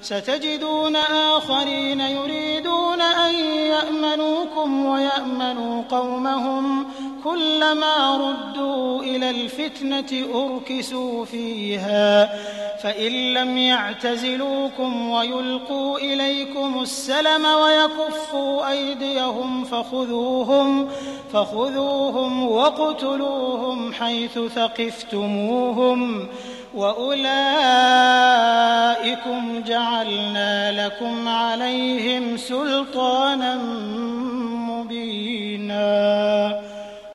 ستجدون آخرين يريدون أن يأمنوكم ويأمنوا قومهم كلما ردوا إلى الفتنة أركسوا فيها فإن لم يعتزلوكم ويلقوا إليكم السلم ويكفوا أيديهم فخذوهم واقتلوهم حيث ثقفتموهم وأولئكم جعلنا لكم عليهم سلطانا